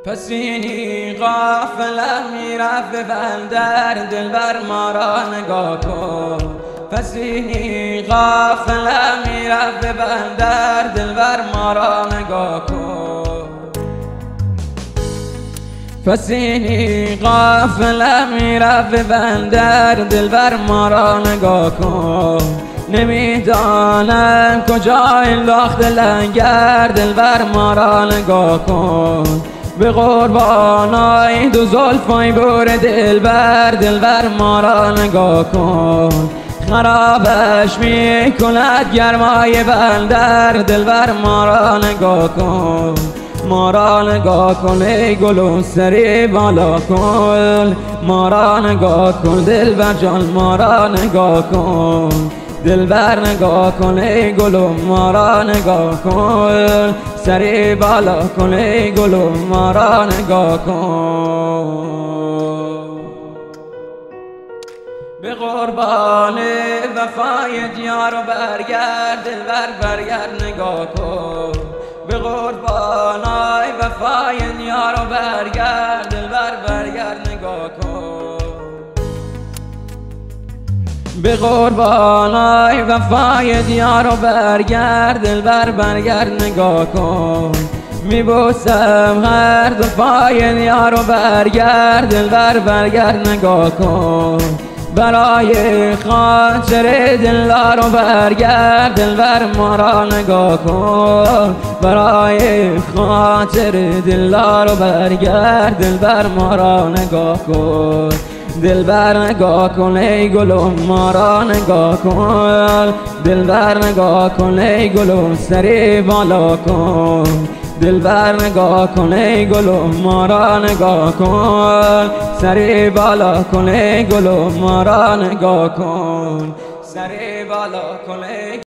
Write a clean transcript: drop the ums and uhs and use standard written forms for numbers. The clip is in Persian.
پسینی غافلم میرفت به بندر، دلبر ما را نگاه کن. پسینی غافلم میرفت به بندر، دلبر ما را نگاه کن. پسینی غافلم میرفت به بندر، دلبر ما را نگاه کن. نمیدانم کجا انداخت لنگر، دلبر ما را نگاه کن. به قربانای دو زلفای بور دلبر، دلبر ما را نگاه کن. خرابش میکند گرمای بندر، دلبر ما را نگاه کن. ما را نگاه کن ای گلو سری بالا کن. ما را نگاه کن دلبر جان، ما را نگاه کن. دلبر نگاه کن ای گلو، ما را نگاه کن. سری بالا کن ای گلو، ما را نگاه کن. به قربان وفای دیار و برگرد، دلبر برگرد نگاه کن. به قربانای وفای دیار و برگرد، دلبر برگرد نگاه کن. به قربانای وفای دیار و برگرد، دلبر برگرد نگاه کن. میبوسم هر دو پای دیار و برگرد، دلبر برگرد نگاه کن. برای خاطر دلدار و برگرد، دلبر ما را نگاه کن. برای خاطر دلدار و برگرد، دلبر ما را نگاه کن. دلبر نگاه کن ای گلو، ما را نگاه کن. دلبر نگاه کن ای گلو، سری بالا کن. دلبر نگاه کن ای گلو، ما را نگاه کن. سری بالا کن ای گلو، ما را نگاه کن. سری بالا کن ای